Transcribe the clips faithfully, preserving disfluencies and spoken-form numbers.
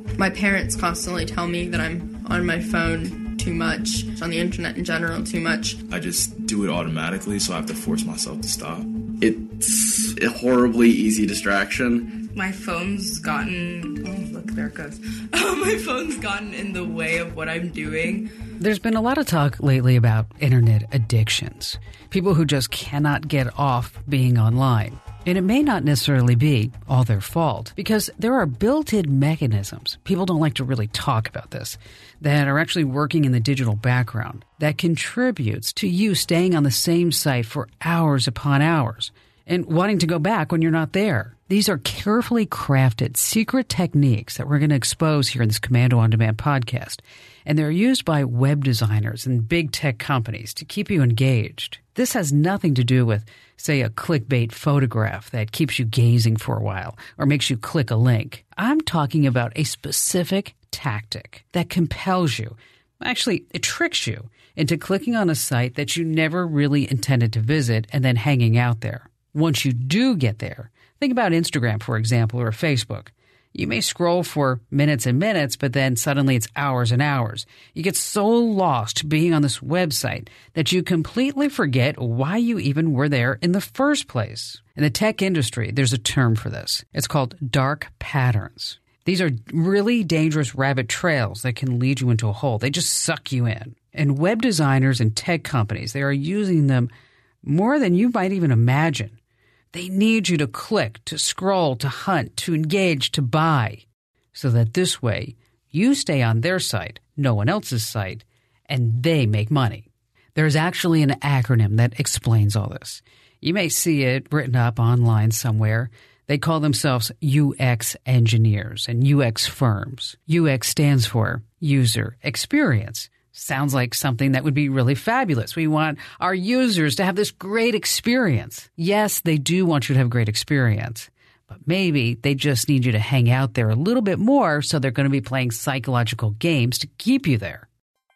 My parents constantly tell me that I'm on my phone too much, on the internet in general too much. I just do it automatically, so I have to force myself to stop. It's a horribly easy distraction. My phone's gotten... Oh, look, there it goes. Oh, my phone's gotten in the way of what I'm doing. There's been a lot of talk lately about internet addictions. People who just cannot get off being online. And it may not necessarily be all their fault, because there are built-in mechanisms, people don't like to really talk about this, that are actually working in the digital background that contributes to you staying on the same site for hours upon hours and wanting to go back when you're not there. These are carefully crafted secret techniques that we're going to expose here in this Komando On Demand podcast. And they're used by web designers and big tech companies to keep you engaged. This has nothing to do with, say, a clickbait photograph that keeps you gazing for a while or makes you click a link. I'm talking about a specific tactic that compels you. Actually, it tricks you into clicking on a site that you never really intended to visit and then hanging out there. Once you do get there, think about Instagram, for example, or Facebook. You may scroll for minutes and minutes, but then suddenly it's hours and hours. You get so lost being on this website that you completely forget why you even were there in the first place. In the tech industry, there's a term for this. It's called dark patterns. These are really dangerous rabbit trails that can lead you into a hole. They just suck you in. And web designers and tech companies, they are using them more than you might even imagine. They need you to click, to scroll, to hunt, to engage, to buy, so that this way you stay on their site, no one else's site, and they make money. There's actually an acronym that explains all this. You may see it written up online somewhere. They call themselves U X engineers and U X firms. U X stands for user experience. Sounds like something that would be really fabulous. We want our users to have this great experience. Yes, they do want you to have a great experience, but maybe they just need you to hang out there a little bit more, so they're going to be playing psychological games to keep you there.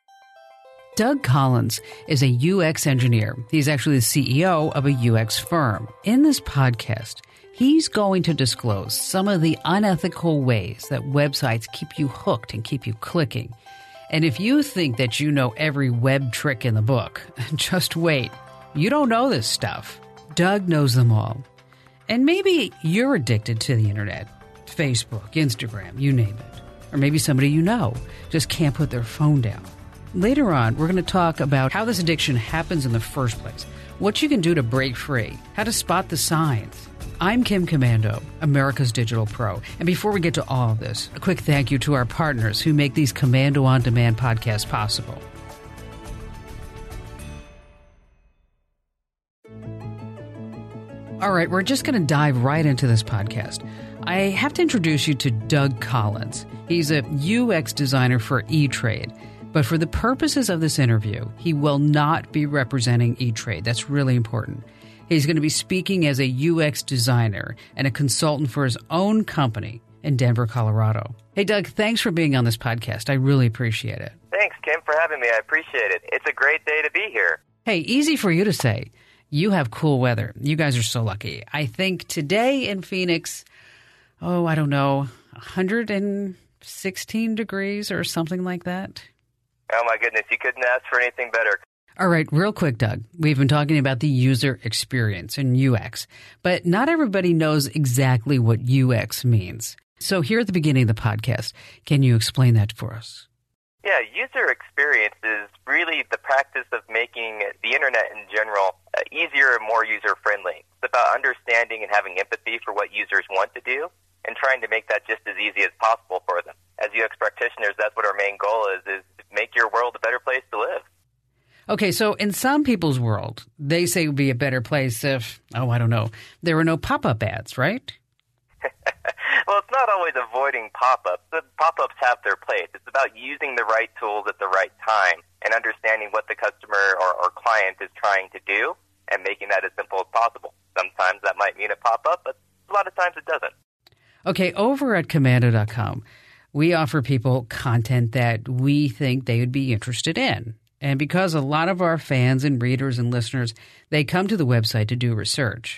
Doug Collins is a U X engineer. He's actually the C E O of a U X firm. In this podcast, he's going to disclose some of the unethical ways that websites keep you hooked and keep you clicking. And if you think that you know every web trick in the book, just wait. You don't know this stuff. Doug knows them all. And maybe you're addicted to the internet. Facebook, Instagram, you name it. Or maybe somebody you know just can't put their phone down. Later on, we're going to talk about how this addiction happens in the first place, what you can do to break free, how to spot the signs. I'm Kim Komando, America's Digital Pro. And before we get to all of this, a quick thank you to our partners who make these Komando On Demand podcasts possible. All right, we're just going to dive right into this podcast. I have to introduce you to Doug Collins. He's a U X designer for E-Trade. But for the purposes of this interview, he will not be representing E-Trade. That's really important. He's going to be speaking as a U X designer and a consultant for his own company in Denver, Colorado. Hey, Doug, thanks for being on this podcast. I really appreciate it. Thanks, Kim, for having me. I appreciate it. It's a great day to be here. Hey, easy for you to say. You have cool weather. You guys are so lucky. I think today in Phoenix, oh, I don't know, one hundred sixteen degrees or something like that. Oh, my goodness. You couldn't ask for anything better. All right, real quick, Doug. We've been talking about the user experience and U X, but not everybody knows exactly what U X means. So here at the beginning of the podcast, can you explain that for us? Yeah, user experience is really the practice of making the internet in general uh, easier and more user-friendly. It's about understanding and having empathy for what users want to do and trying to make that just as easy as possible for them. As U X practitioners, that's what our main goal is, is to make your world a better place to live. Okay, so in some people's world, they say it would be a better place if, oh, I don't know, there were no pop-up ads, right? Well, it's not always avoiding pop-ups. The pop-ups have their place. It's about using the right tools at the right time and understanding what the customer or, or client is trying to do and making that as simple as possible. Sometimes that might mean a pop-up, but a lot of times it doesn't. Okay, over at Komando dot com, we offer people content that we think they would be interested in. And because a lot of our fans and readers and listeners, they come to the website to do research.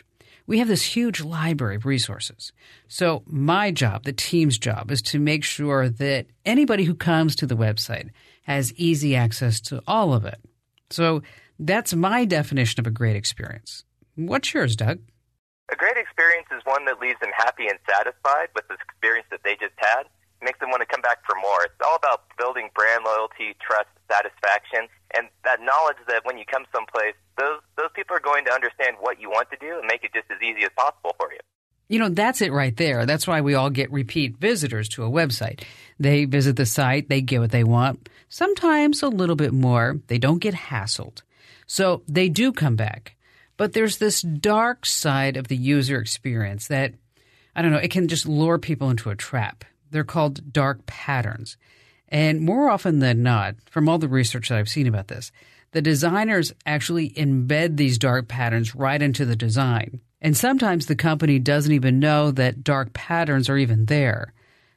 We have this huge library of resources. So my job, the team's job, is to make sure that anybody who comes to the website has easy access to all of it. So that's my definition of a great experience. What's yours, Doug? A great experience is one that leaves them happy and satisfied with the experience that they just had. It makes them want to come back for more. It's all about building brand loyalty, trust, satisfaction, and that knowledge that when you come someplace, those those people are going to understand what you want to do and make it just as easy as possible for you. You know, that's it right there. That's why we all get repeat visitors to a website. They visit the site, they get what they want, sometimes a little bit more. They don't get hassled. So they do come back. But there's this dark side of the user experience that, I don't know, it can just lure people into a trap. They're called dark patterns. And more often than not, from all the research that I've seen about this, the designers actually embed these dark patterns right into the design. And sometimes the company doesn't even know that dark patterns are even there.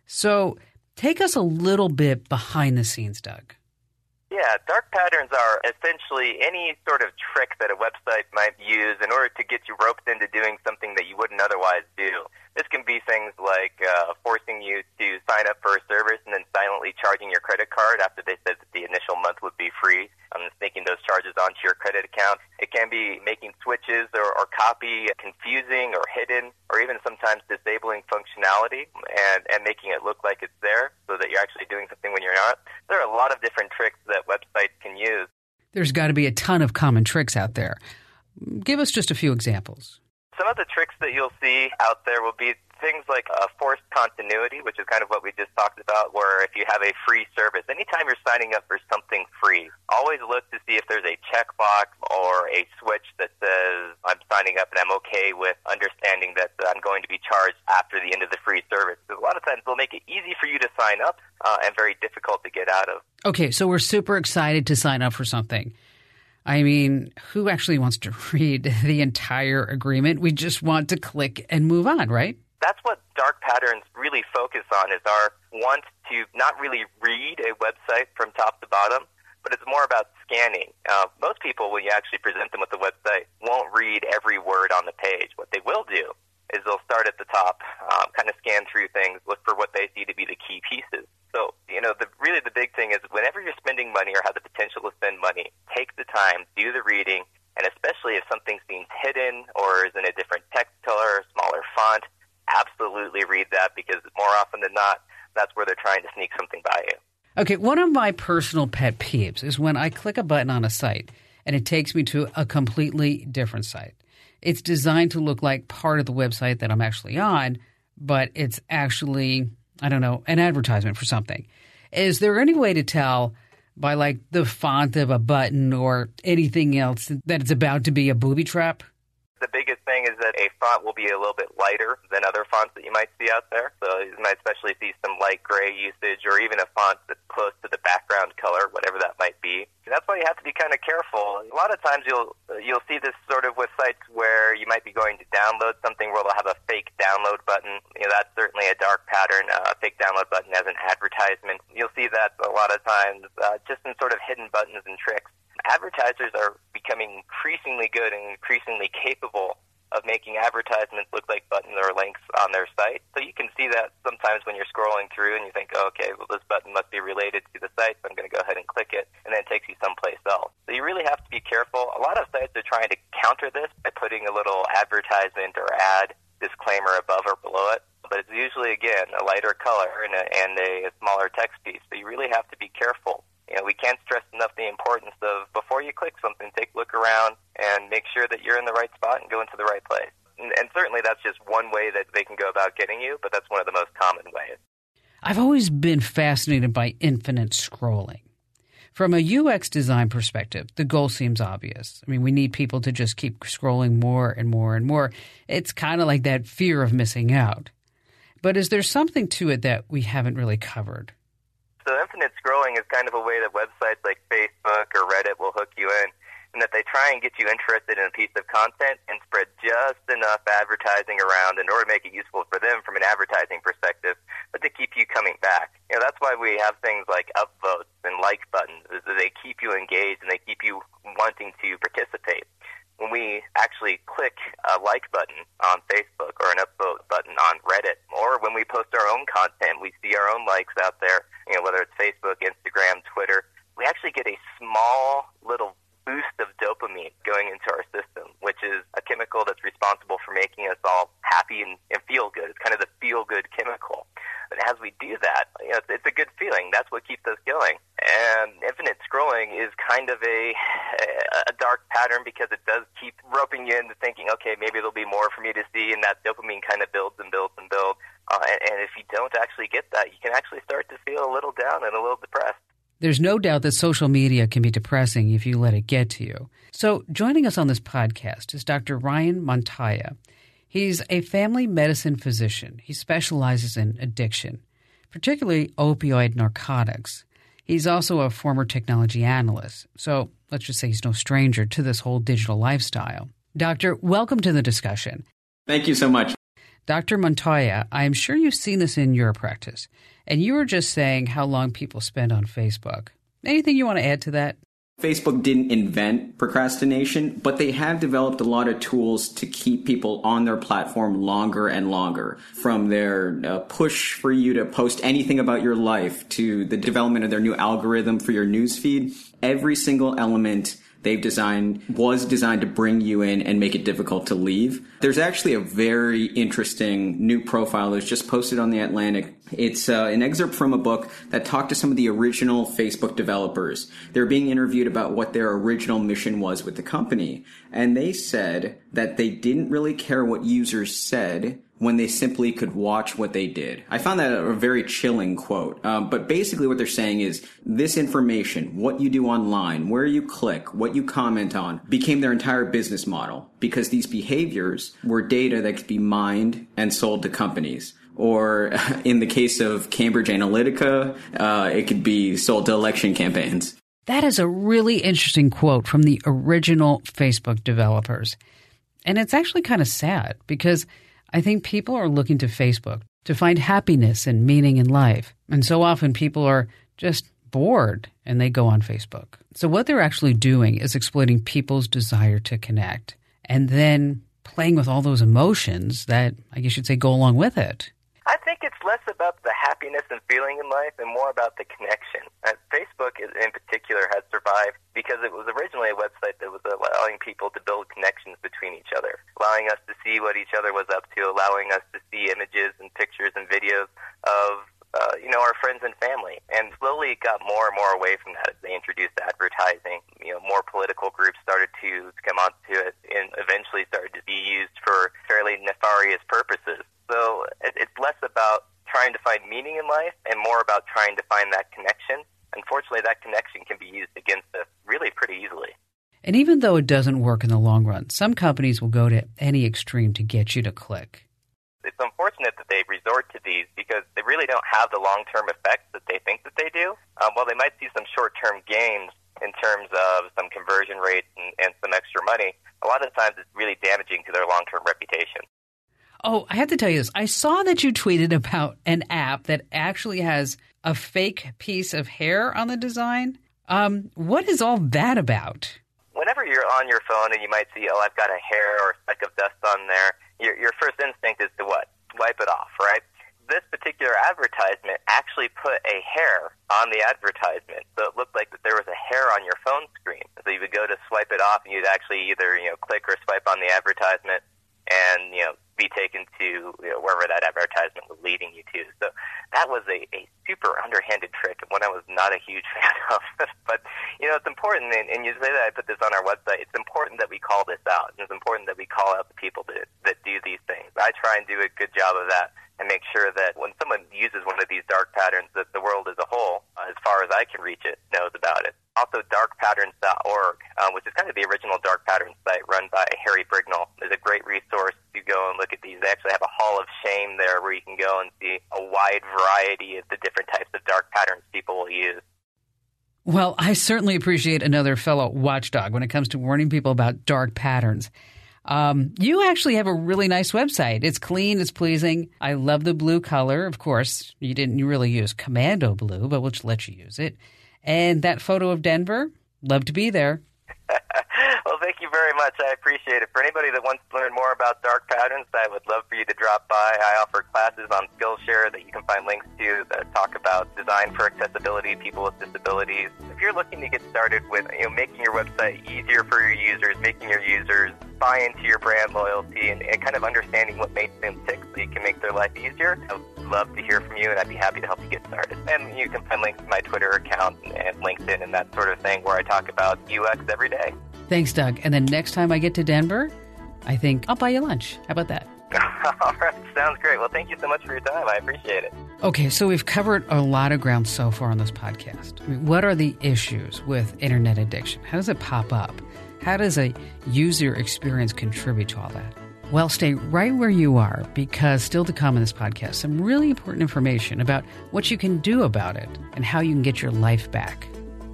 So take us a little bit behind the scenes, Doug. Yeah, dark patterns are essentially any sort of trick that a website might use in order to get you roped into doing something that you wouldn't otherwise do. This can be things like uh, forcing you to sign up for a service and then silently charging your credit card after they said that the initial month would be free, um, sneaking those charges onto your credit account. It can be making switches or, or copy confusing or hidden, or even sometimes disabling functionality and, and making it look like it's there so that you're actually doing something when you're not. There are a lot of different tricks that websites can use. There's got to be a ton of common tricks out there. Give us just a few examples. Some of the tricks that you'll see out there will be things like uh, forced continuity, which is kind of what we just talked about, where if you have a free service, anytime you're signing up for something free, always look to see if there's a checkbox or a switch that says, I'm signing up and I'm okay with understanding that I'm going to be charged after the end of the free service. Because a lot of times they'll make it easy for you to sign up uh, and very difficult to get out of. Okay, so we're super excited to sign up for something. I mean, who actually wants to read the entire agreement? We just want to click and move on, right? That's what dark patterns really focus on, is our want to not really read a website from top to bottom, but it's more about scanning. Uh, most people, when you actually present them with the website, won't read every word on the page. What they will do is they'll start at the top, um, kind of scan through things, look for what they see to be the key pieces. So, you know, the, really the big thing is whenever you're spending money or have the potential to spend money, take the time, do the reading, and especially if something seems hidden or is in a different text color, smaller font, absolutely read that, because more often than not, that's where they're trying to sneak something by you. Okay, one of my personal pet peeves is when I click a button on a site and it takes me to a completely different site. It's designed to look like part of the website that I'm actually on, but it's actually, I don't know, an advertisement for something. Is there any way to tell by like the font of a button or anything else that it's about to be a booby trap? The biggest thing is that a font will be a little bit lighter than other fonts that you might see out there. So you might especially see some light gray usage, or even a font that's close to the background color, whatever that might be. And that's why you have to be kind of careful. A lot of times you'll you'll see this sort of with sites where you might be going to download something where they'll have a fake download button. You know, that's certainly a dark pattern, uh, a fake download button as an advertisement. You'll see that a lot of times uh, just in sort of hidden buttons and tricks. Advertisers are becoming increasingly good and increasingly capable of making advertisements look like buttons or links on their site. So you can see that sometimes when you're scrolling through and you think, oh, okay, well, this button must be related to the site, so I'm going to go ahead and click it, and then it takes you someplace else. So you really have to be careful. A lot of sites are trying to counter this by putting a little advertisement or ad disclaimer above or below it. But it's usually, again, a lighter color and a, and a smaller text piece. So you really have to be careful. You know, we can't stress enough the importance of, before you click something, take a look around and make sure that you're in the right spot and go into the right place. And, and certainly that's just one way that they can go about getting you, but that's one of the most common ways. I've always been fascinated by infinite scrolling. From a U X design perspective, the goal seems obvious. I mean, we need people to just keep scrolling more and more and more. It's kind of like that fear of missing out. But is there something to it that we haven't really covered? So infinite scrolling is kind of a way that websites like Facebook or Reddit will hook you in, and that they try and get you interested in a piece of content and spread just enough advertising around in order to make it useful for them from an advertising perspective, but to keep you coming back. You know, that's why we have things like upvotes and like buttons, is that they keep you engaged and they keep you wanting to participate. When we actually click a like button content, we see our own likes out there, you know, whether it's Facebook, Instagram, Twitter, we actually get a small little boost of dopamine going into our system, which is a chemical that's responsible for making us all happy and, and feel good. It's kind of the feel-good chemical. And as we do that, you know, it's, it's a good feeling. That's what keeps us going. And infinite scrolling is kind of a, a dark pattern because it does keep roping you into thinking, okay, maybe there'll be more for me to see, and that dopamine kind of builds and builds and builds. Uh, and, and if you don't actually get that, you can actually start to feel a little down and a little depressed. There's no doubt that social media can be depressing if you let it get to you. So joining us on this podcast is Doctor Ryan Montoya. He's a family medicine physician. He specializes in addiction, particularly opioid narcotics. He's also a former technology analyst. So let's just say he's no stranger to this whole digital lifestyle. Doctor, welcome to the discussion. Thank you so much. Doctor Montoya, I'm sure you've seen this in your practice, and you were just saying how long people spend on Facebook. Anything you want to add to that? Facebook didn't invent procrastination, but they have developed a lot of tools to keep people on their platform longer and longer. From their uh, push for you to post anything about your life to the development of their new algorithm for your newsfeed, every single element they've designed was designed to bring you in and make it difficult to leave. There's actually a very interesting new profile that's just posted on The Atlantic. It's uh, an excerpt from a book that talked to some of the original Facebook developers. They're being interviewed about what their original mission was with the company. And they said that they didn't really care what users said when they simply could watch what they did. I found that a very chilling quote. Um, but basically what they're saying is this information, what you do online, where you click, what you comment on, became their entire business model because these behaviors were data that could be mined and sold to companies. Or in the case of Cambridge Analytica, uh, it could be sold to election campaigns. That is a really interesting quote from the original Facebook developers. And it's actually kind of sad because I think people are looking to Facebook to find happiness and meaning in life. And so often people are just bored and they go on Facebook. So what they're actually doing is exploiting people's desire to connect and then playing with all those emotions that I guess you'd say go along with it. I think it's less about the happiness and feeling in life and more about the connection. Uh, Facebook is, in particular has survived because it was originally a website that was allowing people to build connections between each other, allowing us to see what each other was up to, allowing us to see images and pictures and videos of uh, you know, our friends and family. And slowly it got more and more away from that as they introduced advertising. You know, more political groups started to come onto it and eventually started to be used for fairly nefarious purposes. So it's less about trying to find meaning in life and more about trying to find that connection. Unfortunately, that connection can be used against us really pretty easily. And even though it doesn't work in the long run, some companies will go to any extreme to get you to click. It's unfortunate that they resort to these because they really don't have the long-term effects that they think that they do. Um, while they might see some short-term gains in terms of some conversion rates and, and some extra money, a lot of times it's really damaging to their long-term reputation. Oh, I have to tell you this. I saw that you tweeted about an app that actually has a fake piece of hair on the design. Um, what is all that about? Whenever you're on your phone and you might see, oh, I've got a hair or a speck of dust on there, your, your first instinct is to what? Wipe it off, right? This particular advertisement actually put a hair on the advertisement. So it looked like that there was a hair on your phone screen. So you would go to swipe it off and you'd actually either, you know, click or swipe on the advertisement and, you know, be taken to, you know, wherever that advertisement was leading you to. So that was a, a super underhanded trick and one I was not a huge fan of. But, you know, it's important, and, and you say that I put this on our website, it's important that we call this out. And it's important that we call out the people that, that do these things. I try and do a good job of that and make sure that when someone uses one of these dark patterns, that the world as a whole, uh, as far as I can reach it, knows about it. Also, dark patterns dot org, uh, which is kind of the original Dark Patterns site run by Harry Brignall, is a great resource to go and look at these. They actually have a hall of shame there where you can go and see a wide variety of the different types of dark patterns people will use. Well, I certainly appreciate another fellow watchdog when it comes to warning people about dark patterns. Um, you actually have a really nice website. It's clean. It's pleasing. I love the blue color. Of course, you didn't really use Commando Blue, but we'll just let you use it. And that photo of Denver, love to be there. Well, thank you very much. I appreciate it. For anybody that wants to learn more about Dark Patterns, I would love for you to drop by. I offer classes on Skillshare that you can find links to that talk about design for accessibility, people with disabilities. If you're looking to get started with you know, making your website easier for your users, making your users buy into your brand loyalty, and, and kind of understanding what makes them tick so you can make their life easier, I would love to hear from you, and I'd be happy to help you get started. And you can find links to my Twitter account and LinkedIn and that sort of thing where I talk about U X every day. Thanks, Doug. And then next time I get to Denver, I think I'll buy you lunch. How about that? All right. Sounds great. Well, thank you so much for your time. I appreciate it. Okay, so we've covered a lot of ground so far on this podcast. I mean, what are the issues with internet addiction? How does it pop up? How does a user experience contribute to all that? Well, stay right where you are, because still to come in this podcast, some really important information about what you can do about it and how you can get your life back.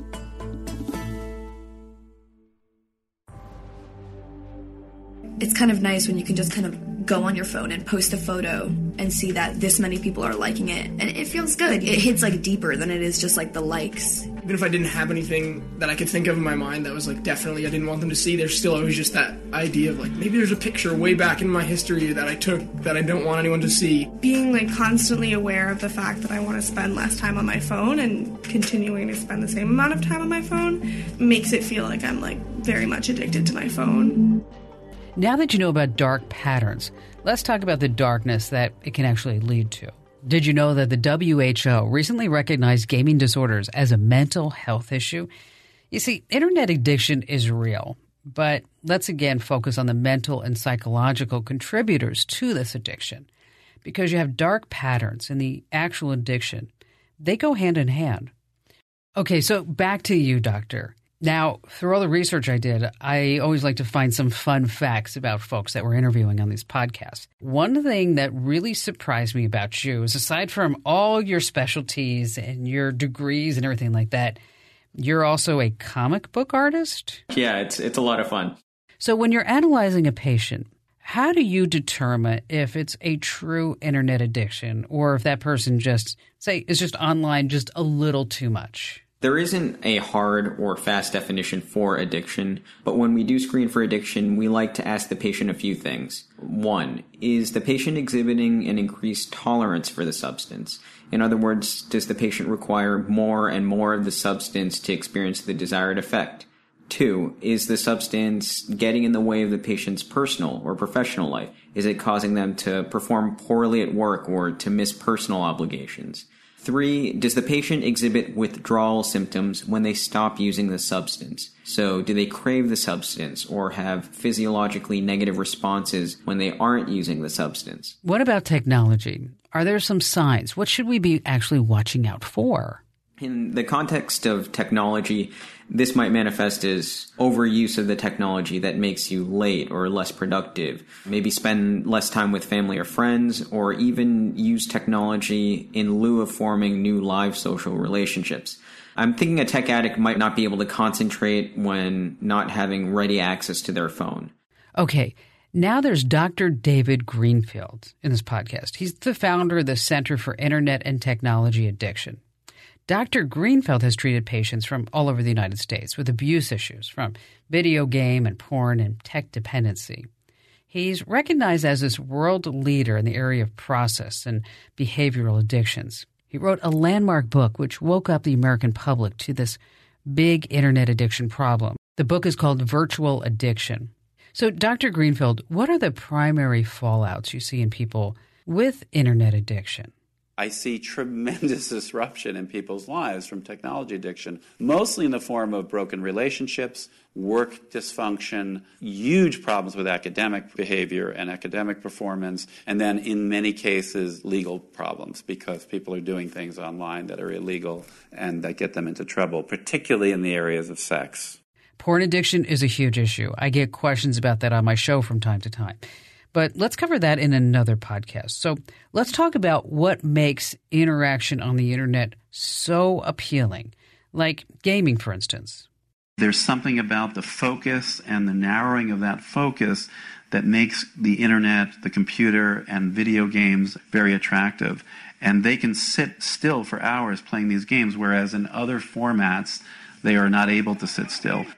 It's kind of nice when you can just kind of go on your phone and post a photo and see that this many people are liking it. And it feels good. It hits like deeper than it is just like the likes. Even if I didn't have anything that I could think of in my mind that was like definitely I didn't want them to see, there's still always just that idea of like maybe there's a picture way back in my history that I took that I don't want anyone to see. Being like constantly aware of the fact that I want to spend less time on my phone and continuing to spend the same amount of time on my phone makes it feel like I'm like very much addicted to my phone. Now that you know about dark patterns, let's talk about the darkness that it can actually lead to. Did you know that the W H O recently recognized gaming disorders as a mental health issue? You see, internet addiction is real, but let's again focus on the mental and psychological contributors to this addiction. Because you have dark patterns in the actual addiction, they go hand in hand. Okay, so back to you, Doctor. Now, through all the research I did, I always like to find some fun facts about folks that we're interviewing on these podcasts. One thing that really surprised me about you is, aside from all your specialties and your degrees and everything like that, you're also a comic book artist? Yeah, it's it's a lot of fun. So when you're analyzing a patient, how do you determine if it's a true internet addiction or if that person just, say, is just online just a little too much? There isn't a hard or fast definition for addiction, but when we do screen for addiction, we like to ask the patient a few things. One, is the patient exhibiting an increased tolerance for the substance? In other words, does the patient require more and more of the substance to experience the desired effect? Two, is the substance getting in the way of the patient's personal or professional life? Is it causing them to perform poorly at work or to miss personal obligations? Three, does the patient exhibit withdrawal symptoms when they stop using the substance? So do they crave the substance or have physiologically negative responses when they aren't using the substance? What about technology? Are there some signs? What should we be actually watching out for? In the context of technology, this might manifest as overuse of the technology that makes you late or less productive. Maybe spend less time with family or friends, or even use technology in lieu of forming new live social relationships. I'm thinking a tech addict might not be able to concentrate when not having ready access to their phone. Okay. Now there's Doctor David Greenfield in this podcast. He's the founder of the Center for Internet and Technology Addiction. Doctor Greenfield has treated patients from all over the United States with abuse issues from video game and porn and tech dependency. He's recognized as this world leader in the area of process and behavioral addictions. He wrote a landmark book which woke up the American public to this big internet addiction problem. The book is called Virtual Addiction. So, Doctor Greenfield, what are the primary fallouts you see in people with internet addiction? I see tremendous disruption in people's lives from technology addiction, mostly in the form of broken relationships, work dysfunction, huge problems with academic behavior and academic performance, and then in many cases legal problems because people are doing things online that are illegal and that get them into trouble, particularly in the areas of sex. Porn addiction is a huge issue. I get questions about that on my show from time to time. But let's cover that in another podcast. So let's talk about what makes interaction on the internet so appealing, like gaming, for instance. There's something about the focus and the narrowing of that focus that makes the internet, the computer, and video games very attractive. And they can sit still for hours playing these games, whereas in other formats, they are not able to sit still.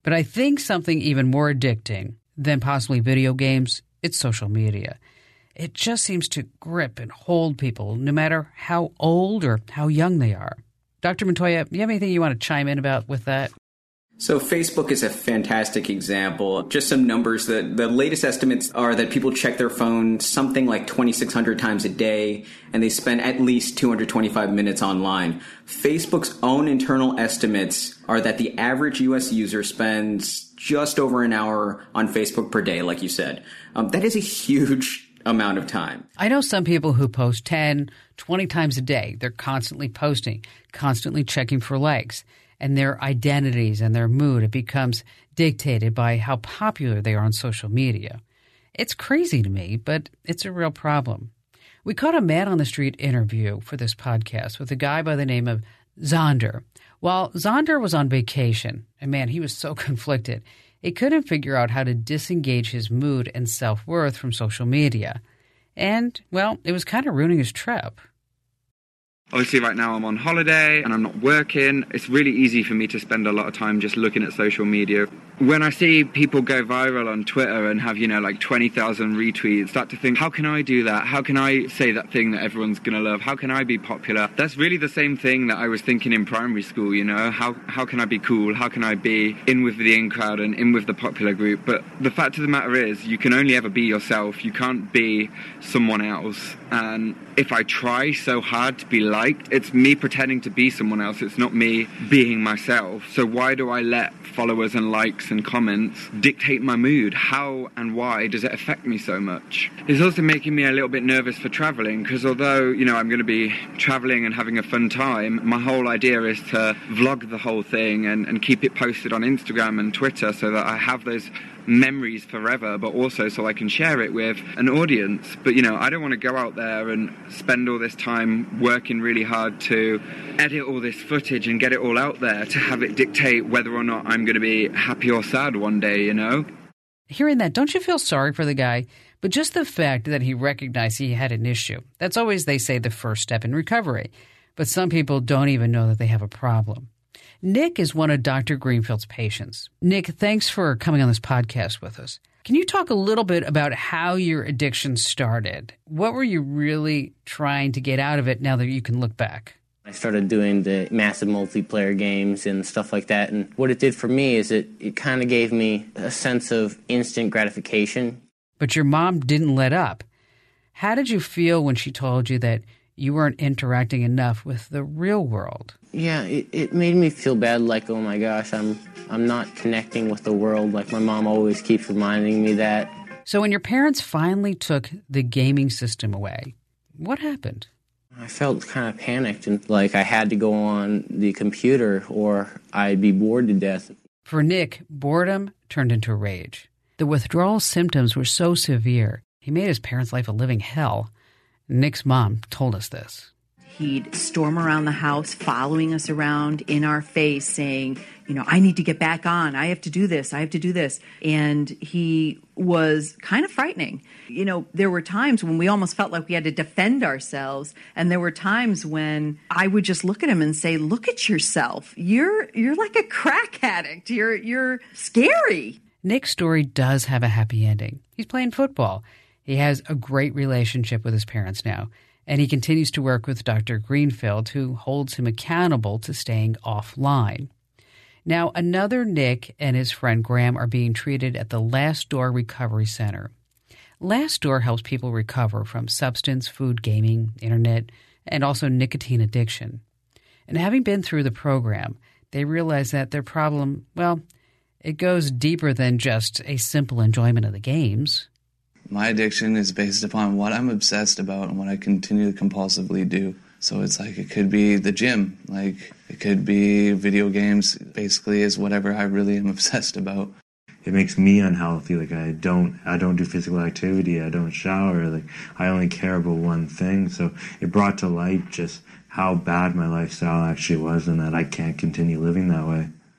But I think something even more addicting than possibly video games, it's social media. It just seems to grip and hold people, no matter how old or how young they are. Doctor Montoya, you have anything you want to chime in about with that? So Facebook is a fantastic example. Just some numbers. The, the latest estimates are that people check their phone something like twenty-six hundred times a day, and they spend at least two hundred twenty-five minutes online. Facebook's own internal estimates are that the average U S user spends just over an hour on Facebook per day, like you said. Um, that is a huge amount of time. I know some people who post ten, twenty times a day. They're constantly posting, constantly checking for likes. And their identities and their mood, it becomes dictated by how popular they are on social media. It's crazy to me, but it's a real problem. We caught a man on the street interview for this podcast with a guy by the name of Zonder. While Zonder was on vacation, and man, he was so conflicted, he couldn't figure out how to disengage his mood and self-worth from social media. And, well, it was kind of ruining his trip. Obviously, right now I'm on holiday and I'm not working. It's really easy for me to spend a lot of time just looking at social media. When I see people go viral on Twitter and have, you know, like twenty thousand retweets, start to think, how can I do that? How can I say that thing that everyone's going to love? How can I be popular? That's really the same thing that I was thinking in primary school, you know? How how can I be cool? How can I be in with the in crowd and in with the popular group? But the fact of the matter is, you can only ever be yourself. You can't be someone else. And if I try so hard to be liked, it's me pretending to be someone else. It's not me being myself. So why do I let followers and likes and comments dictate my mood? How and why does it affect me so much? It's also making me a little bit nervous for traveling, because although, you know, I'm going to be traveling and having a fun time, my whole idea is to vlog the whole thing and, and keep it posted on Instagram and Twitter so that I have those memories forever, but also so I can share it with an audience. But, you know, I don't want to go out there and spend all this time working really hard to edit all this footage and get it all out there to have it dictate whether or not I'm going to be happy or sad one day, you know? Hearing that, don't you feel sorry for the guy? But just the fact that he recognized he had an issue, that's always, they say, the first step in recovery. But some people don't even know that they have a problem. Nick is one of Doctor Greenfield's patients. Nick, thanks for coming on this podcast with us. Can you talk a little bit about how your addiction started? What were you really trying to get out of it now that you can look back? I started doing the massive multiplayer games and stuff like that. And what it did for me is it, it kind of gave me a sense of instant gratification. But your mom didn't let up. How did you feel when she told you that you weren't interacting enough with the real world? Yeah, it, it made me feel bad, like, oh my gosh, I'm I'm not connecting with the world. Like, my mom always keeps reminding me that. So when your parents finally took the gaming system away, what happened? I felt kind of panicked and like I had to go on the computer or I'd be bored to death. For Nick, boredom turned into rage. The withdrawal symptoms were so severe, he made his parents' life a living hell. Nick's mom told us this. He'd storm around the house, following us around in our face, saying, you know, I need to get back on. I have to do this. I have to do this. And he was kind of frightening. You know, there were times when we almost felt like we had to defend ourselves. And there were times when I would just look at him and say, look at yourself. You're you're like a crack addict. You're you're scary. Nick's story does have a happy ending. He's playing football. He has a great relationship with his parents now. And he continues to work with Doctor Greenfield, who holds him accountable to staying offline. Now, another Nick and his friend Graham are being treated at the Last Door Recovery Center. Last Door helps people recover from substance, food, gaming, internet, and also nicotine addiction. And having been through the program, they realize that their problem, well, it goes deeper than just a simple enjoyment of the games. My addiction is based upon what I'm obsessed about and what I continue to compulsively do. So it's like it could be the gym, like it could be video games, basically is whatever I really am obsessed about. It makes me unhealthy. Like I don't I don't do physical activity, I don't shower, like I only care about one thing. So it brought to light just how bad my lifestyle actually was and that I can't continue living that way.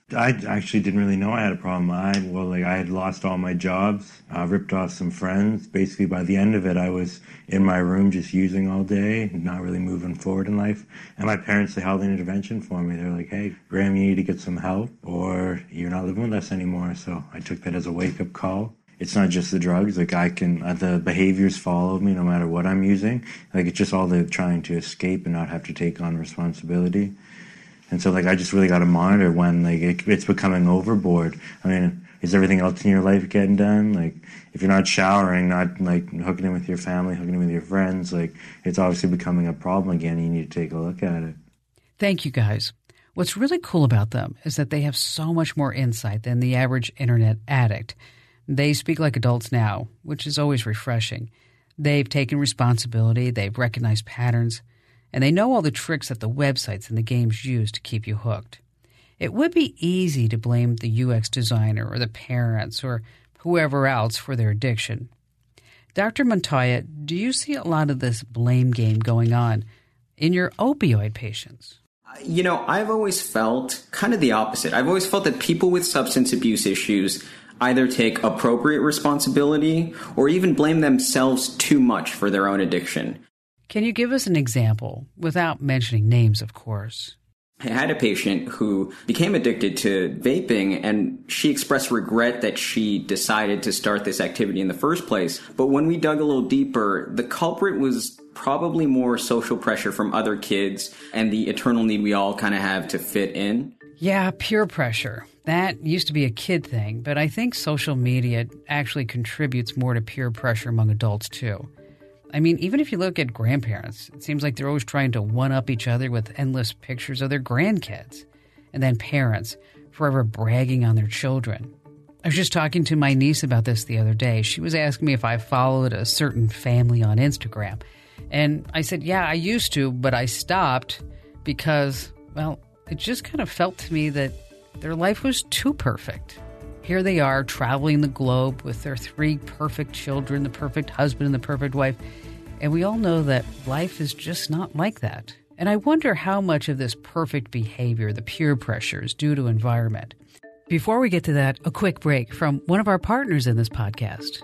I actually didn't really know I had a problem. I well, like I had lost all my jobs, uh, ripped off some friends. Basically, by the end of it, I was in my room just using all day, not really moving forward in life. And my parents, they held an intervention for me. They're like, "Hey, Graham, you need to get some help, or you're not living with us anymore." So I took that as a wake-up call. It's not just the drugs. Like I can, uh, the behaviors follow me no matter what I'm using. Like it's just all the trying to escape and not have to take on responsibility. And so, like, I just really got to monitor when, like, it, it's becoming overboard. I mean, is everything else in your life getting done? Like, if you're not showering, not, like, hooking in with your family, hooking in with your friends, like, it's obviously becoming a problem again, and you need to take a look at it. Thank you, guys. What's really cool about them is that they have so much more insight than the average internet addict. They speak like adults now, which is always refreshing. They've taken responsibility, they've recognized patterns, and they know all the tricks that the websites and the games use to keep you hooked. It would be easy to blame the U X designer or the parents or whoever else for their addiction. Doctor Montoya, do you see a lot of this blame game going on in your opioid patients? You know, I've always felt kind of the opposite. I've always felt that people with substance abuse issues either take appropriate responsibility or even blame themselves too much for their own addiction. Can you give us an example, without mentioning names, of course? I had a patient who became addicted to vaping, and she expressed regret that she decided to start this activity in the first place. But when we dug a little deeper, the culprit was probably more social pressure from other kids and the eternal need we all kind of have to fit in. Yeah, peer pressure. That used to be a kid thing, but I think social media actually contributes more to peer pressure among adults, too. I mean, even if you look at grandparents, it seems like they're always trying to one-up each other with endless pictures of their grandkids. And then parents, forever bragging on their children. I was just talking to my niece about this the other day. She was asking me if I followed a certain family on Instagram. And I said, yeah, I used to, but I stopped because, well, it just kind of felt to me that their life was too perfect. Here they are traveling the globe with their three perfect children, the perfect husband and the perfect wife. And we all know that life is just not like that. And I wonder how much of this perfect behavior, the peer pressure, is due to environment. Before we get to that, a quick break from one of our partners in this podcast.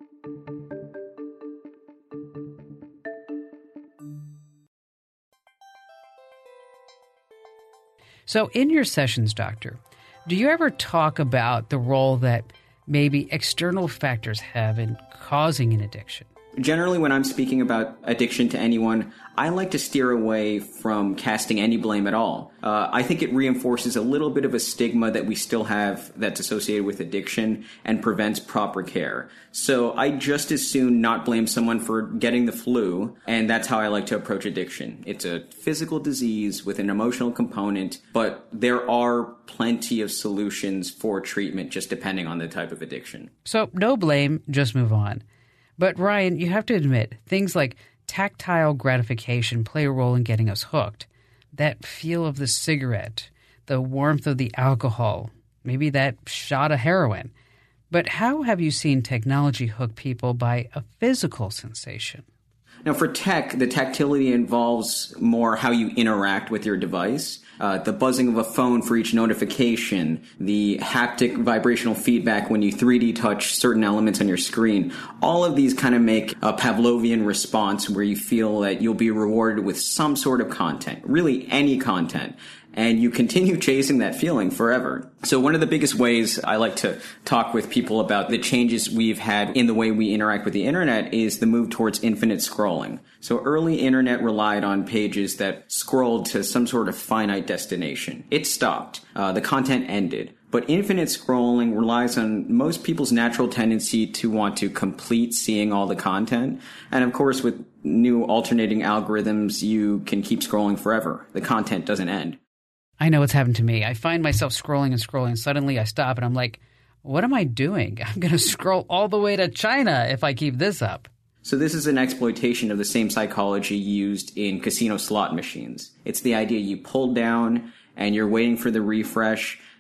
So in your sessions, doctor, do you ever talk about the role that maybe external factors have in causing an addiction? Generally, when I'm speaking about addiction to anyone, I like to steer away from casting any blame at all. Uh, I think it reinforces a little bit of a stigma that we still have that's associated with addiction and prevents proper care. So I just as soon not blame someone for getting the flu, and that's how I like to approach addiction. It's a physical disease with an emotional component, but there are plenty of solutions for treatment just depending on the type of addiction. So no blame, just move on. But Ryan, you have to admit, things like tactile gratification play a role in getting us hooked. That feel of the cigarette, the warmth of the alcohol, maybe that shot of heroin. But how have you seen technology hook people by a physical sensation? Now, for tech, the tactility involves more how you interact with your device. Uh, the buzzing of a phone for each notification, the haptic vibrational feedback when you three D touch certain elements on your screen. All of these kind of make a Pavlovian response where you feel that you'll be rewarded with some sort of content, really any content. And you continue chasing that feeling forever. So one of the biggest ways I like to talk with people about the changes we've had in the way we interact with the internet is the move towards infinite scrolling. So early internet relied on pages that scrolled to some sort of finite destination. It stopped. Uh, the content ended. But infinite scrolling relies on most people's natural tendency to want to complete seeing all the content. And of course, with new alternating algorithms, you can keep scrolling forever. The content doesn't end. I know what's happened to me. I find myself scrolling and scrolling, and suddenly I stop and I'm like, what am I doing? I'm going to scroll all the way to China if I keep this up. So this is an exploitation of the same psychology used in casino slot machines. It's the idea you pull down and you're waiting for the refresh,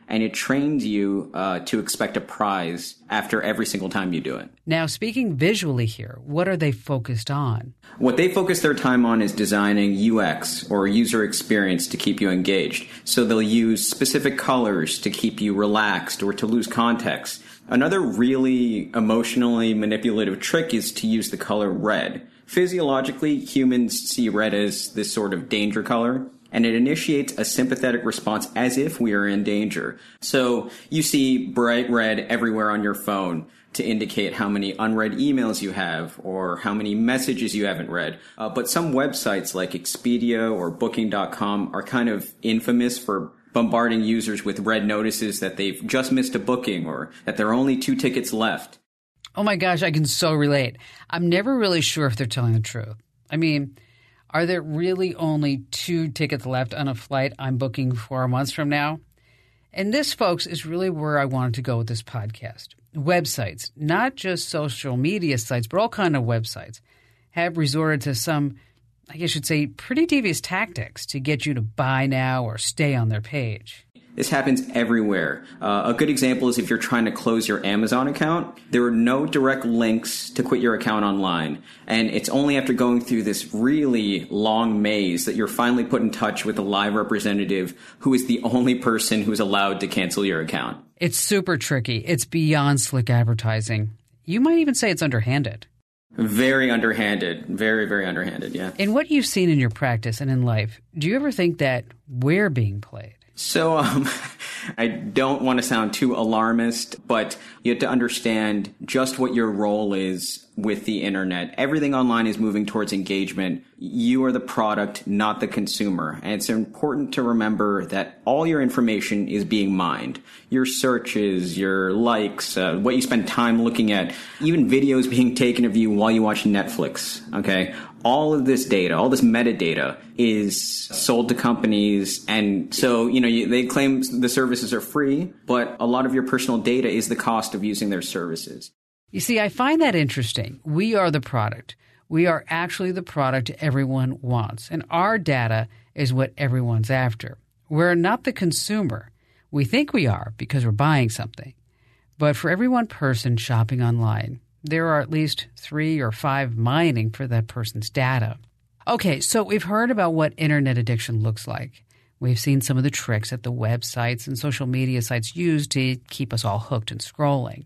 and it trains you uh, to expect a prize after every single time you do it. Now, speaking visually here, what are they focused on? What they focus their time on is designing U X, or user experience, to keep you engaged. So they'll use specific colors to keep you relaxed or to lose context. Another really emotionally manipulative trick is to use the color red. Physiologically, humans see red as this sort of danger color, and it initiates a sympathetic response as if we are in danger. So you see bright red everywhere on your phone to indicate how many unread emails you have or how many messages you haven't read. Uh, but some websites like Expedia or Booking dot com are kind of infamous for bombarding users with red notices that they've just missed a booking or that there are only two tickets left. Oh my gosh, I can so relate. I'm never really sure if they're telling the truth. I mean, are there really only two tickets left on a flight I'm booking four months from now? And this, folks, is really where I wanted to go with this podcast. Websites, not just social media sites, but all kind of websites, have resorted to some, I guess you'd say, pretty devious tactics to get you to buy now or stay on their page. This happens everywhere. Uh, a good example is if you're trying to close your Amazon account, there are no direct links to quit your account online. And it's only after going through this really long maze that you're finally put in touch with a live representative who is the only person who's allowed to cancel your account. It's super tricky. It's beyond slick advertising. You might even say it's underhanded. Very underhanded. Very, very underhanded, yeah. In what you've seen in your practice and in life, do you ever think that we're being played? So um, I don't want to sound too alarmist, but you have to understand just what your role is with the internet. Everything online is moving towards engagement. You are the product, not the consumer. And it's important to remember that all your information is being mined. Your searches, your likes, uh, what you spend time looking at, even videos being taken of you while you watch Netflix, okay? All of this data, all this metadata is sold to companies. And so, you know, you, they claim the services are free, but a lot of your personal data is the cost of using their services. You see, I find that interesting. We are the product. We are actually the product everyone wants, and our data is what everyone's after. We're not the consumer. We think we are because we're buying something. But for every one person shopping online, there are at least three or five mining for that person's data. Okay, so we've heard about what internet addiction looks like. We've seen some of the tricks that the websites and social media sites use to keep us all hooked and scrolling.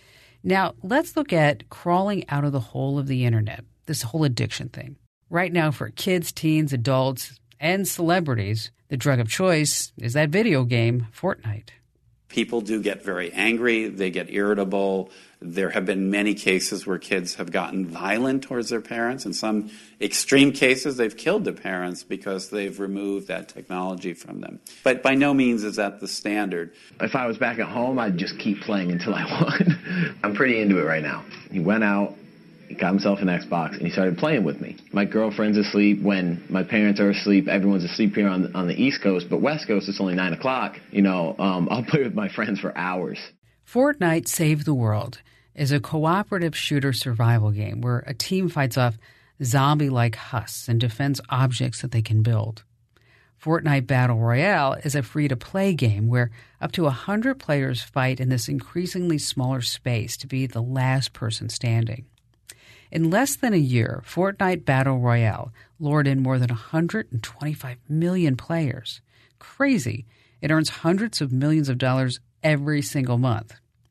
Now, let's look at crawling out of the hole of the internet, this whole addiction thing. Right now, for kids, teens, adults, and celebrities, the drug of choice is that video game, Fortnite. People do get very angry. They get irritable. There have been many cases where kids have gotten violent towards their parents. In some extreme cases, they've killed their parents because they've removed that technology from them. But by no means is that the standard. If I was back at home, I'd just keep playing until I won. I'm pretty into it right now. He went out, he got himself an Xbox, and he started playing with me. My girlfriend's asleep. When my parents are asleep, everyone's asleep here on the, on the East Coast, but West Coast, it's only nine o'clock. You know, um, I'll play with my friends for hours. Fortnite Save the World is a cooperative shooter survival game where a team fights off zombie-like husks and defends objects that they can build. Fortnite Battle Royale is a free-to-play game where up to one hundred players fight in this increasingly smaller space to be the last person standing. In less than a year, Fortnite Battle Royale lured in more than one hundred twenty-five million players. Crazy. It earns hundreds of millions of dollars every single month.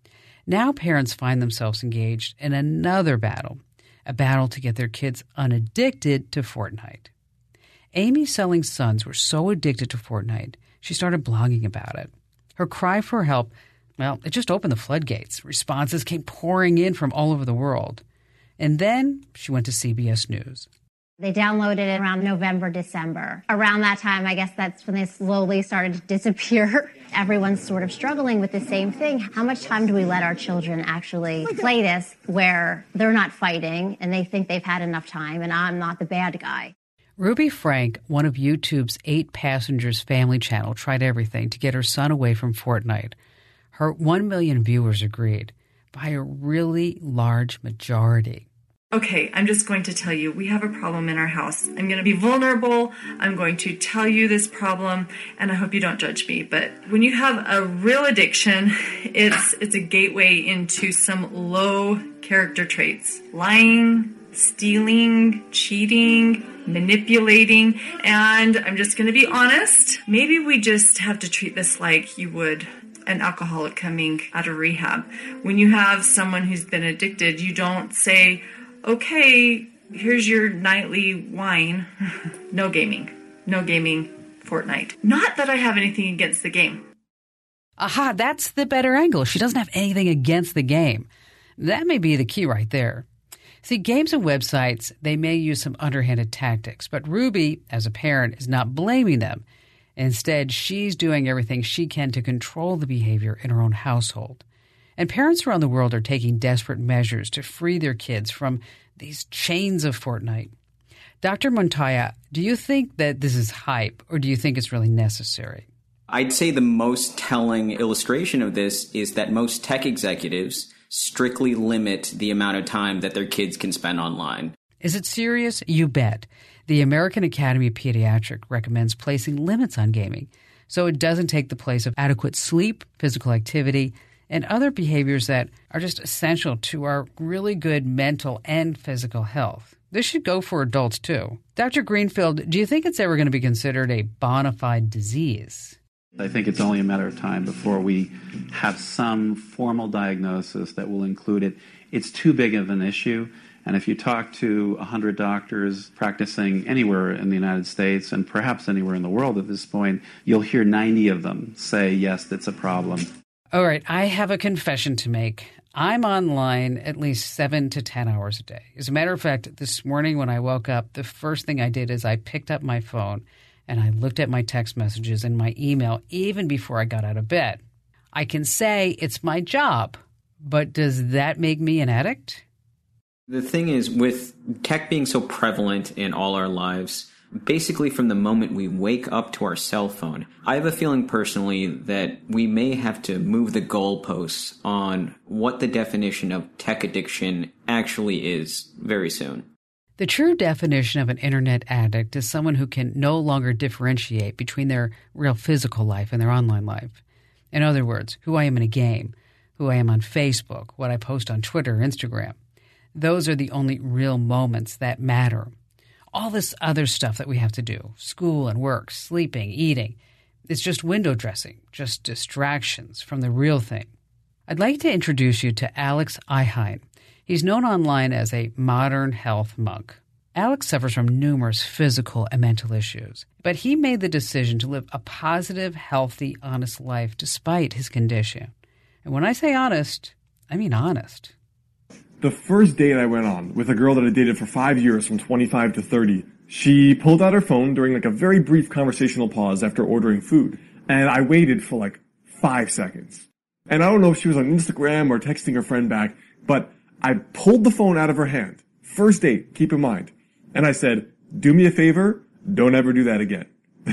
Now parents find themselves engaged in another battle, a battle to get their kids unaddicted to Fortnite. Amy Selling's sons were so addicted to Fortnite, she started blogging about it. Her cry for help, well, it just opened the floodgates. Responses came pouring in from all over the world. And then she went to C B S News. They downloaded it around November, December. Around that time, I guess that's when they slowly started to disappear. Everyone's sort of struggling with the same thing. How much time do we let our children actually play this where they're not fighting and they think they've had enough time and I'm not the bad guy? Ruby Frank, one of YouTube's eight passengers family channel, tried everything to get her son away from Fortnite. Her one million viewers agreed by a really large majority. Okay, I'm just going to tell you, we have a problem in our house. I'm going to be vulnerable. I'm going to tell you this problem, and I hope you don't judge me. But when you have a real addiction, it's it's a gateway into some low character traits. Lying, stealing, cheating, manipulating, and I'm just going to be honest. Maybe we just have to treat this like you would an alcoholic coming out of rehab. When you have someone who's been addicted, you don't say, okay, here's your nightly wine. No gaming. No gaming Fortnite. Not that I have anything against the game. Aha, that's the better angle. She doesn't have anything against the game. That may be the key right there. See, games and websites, they may use some underhanded tactics, but Ruby, as a parent, is not blaming them. Instead, she's doing everything she can to control the behavior in her own household. And parents around the world are taking desperate measures to free their kids from these chains of Fortnite. Doctor Montoya, do you think that this is hype, or do you think it's really necessary? I'd say the most telling illustration of this is that most tech executives strictly limit the amount of time that their kids can spend online. Is it serious? You bet. The American Academy of Pediatrics recommends placing limits on gaming so it doesn't take the place of adequate sleep, physical activity, and other behaviors that are just essential to our really good mental and physical health. This should go for adults, too. Doctor Greenfield, do you think it's ever going to be considered a bona fide disease? I think it's only a matter of time before we have some formal diagnosis that will include it. It's too big of an issue. And if you talk to one hundred doctors practicing anywhere in the United States and perhaps anywhere in the world at this point, you'll hear ninety of them say, yes, that's a problem. All right, I have a confession to make. I'm online at least seven to ten hours a day. As a matter of fact, this morning when I woke up, the first thing I did is I picked up my phone and I looked at my text messages and my email even before I got out of bed. I can say it's my job, but does that make me an addict? The thing is, with tech being so prevalent in all our lives, basically from the moment we wake up to our cell phone, I have a feeling personally that we may have to move the goalposts on what the definition of tech addiction actually is very soon. The true definition of an internet addict is someone who can no longer differentiate between their real physical life and their online life. In other words, who I am in a game, who I am on Facebook, what I post on Twitter or Instagram. Those are the only real moments that matter. All this other stuff that we have to do, school and work, sleeping, eating, it's just window dressing, just distractions from the real thing. I'd like to introduce you to Alex Ihine. He's known online as a modern health monk. Alex suffers from numerous physical and mental issues, but he made the decision to live a positive, healthy, honest life despite his condition. And when I say honest, I mean honest. The first date I went on with a girl that I dated for five years from twenty-five to thirty, she pulled out her phone during like a very brief conversational pause after ordering food. And I waited for like five seconds. And I don't know if she was on Instagram or texting her friend back, but I pulled the phone out of her hand. First date, keep in mind. And I said, do me a favor, don't ever do that again.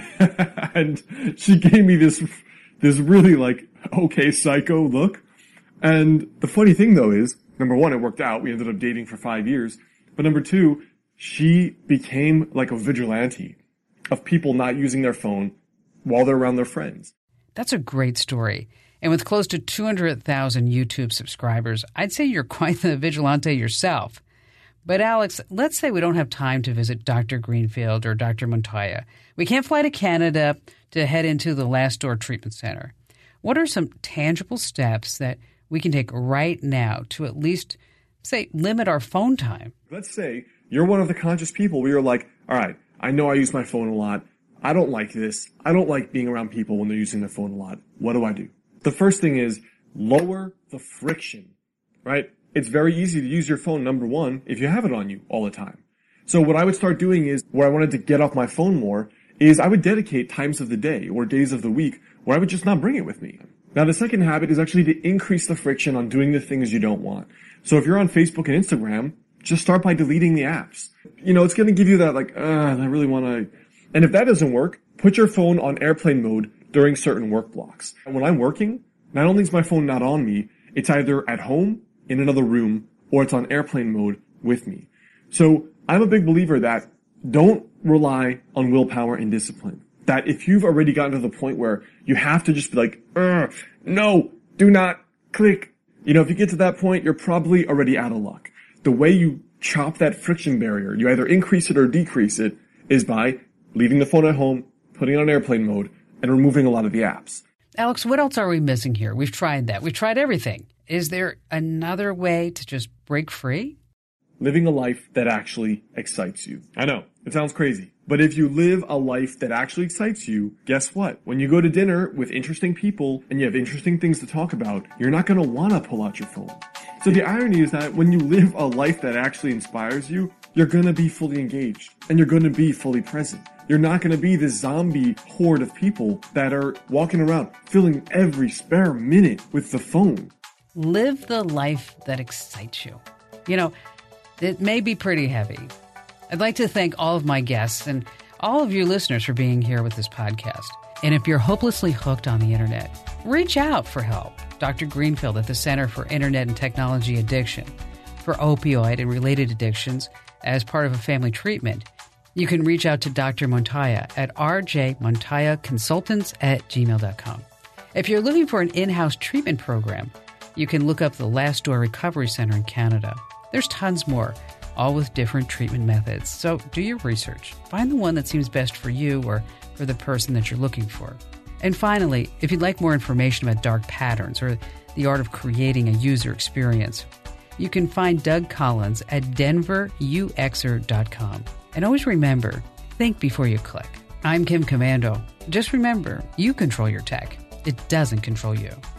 And she gave me this, this really like, okay, psycho look. And the funny thing though is, number one, it worked out. We ended up dating for five years. But number two, she became like a vigilante of people not using their phone while they're around their friends. That's a great story. And with close to two hundred thousand YouTube subscribers, I'd say you're quite the vigilante yourself. But Alex, let's say we don't have time to visit Doctor Greenfield or Doctor Montoya. We can't fly to Canada to head into the Last Door Treatment Center. What are some tangible steps that we can take right now to at least, say, limit our phone time? Let's say you're one of the conscious people where you're like, all right, I know I use my phone a lot. I don't like this. I don't like being around people when they're using their phone a lot. What do I do? The first thing is lower the friction, right? It's very easy to use your phone, number one, if you have it on you all the time. So what I would start doing is, where I wanted to get off my phone more, is I would dedicate times of the day or days of the week where I would just not bring it with me. Now, the second habit is actually to increase the friction on doing the things you don't want. So if you're on Facebook and Instagram, just start by deleting the apps. You know, it's going to give you that like, uh, I really want to. And if that doesn't work, put your phone on airplane mode during certain work blocks. And when I'm working, not only is my phone not on me, it's either at home, in another room, or it's on airplane mode with me. So I'm a big believer that don't rely on willpower and discipline. That if you've already gotten to the point where you have to just be like, Ugh, no, do not click. You know, if you get to that point, you're probably already out of luck. The way you chop that friction barrier, you either increase it or decrease it, is by leaving the phone at home, putting it on airplane mode, and removing a lot of the apps. Alex, what else are we missing here? We've tried that. We've tried everything. Is there another way to just break free? Living a life that actually excites you. I know, it sounds crazy. But if you live a life that actually excites you, guess what? When you go to dinner with interesting people and you have interesting things to talk about, you're not going to want to pull out your phone. So the irony is that when you live a life that actually inspires you, you're going to be fully engaged and you're going to be fully present. You're not going to be this zombie horde of people that are walking around filling every spare minute with the phone. Live the life that excites you. You know, it may be pretty heavy. I'd like to thank all of my guests and all of you listeners for being here with this podcast. And if you're hopelessly hooked on the internet, reach out for help. Doctor Greenfield at the Center for Internet and Technology Addiction. For opioid and related addictions, as part of a family treatment, you can reach out to Doctor Montoya at r j montoya consultants at gmail dot com. If you're looking for an in-house treatment program, you can look up the Last Door Recovery Center in Canada. There's tons more, all with different treatment methods. So do your research. Find the one that seems best for you or for the person that you're looking for. And finally, if you'd like more information about dark patterns or the art of creating a user experience, you can find Doug Collins at denver u x er dot com. And always remember, think before you click. I'm Kim Komando. Just remember, you control your tech. It doesn't control you.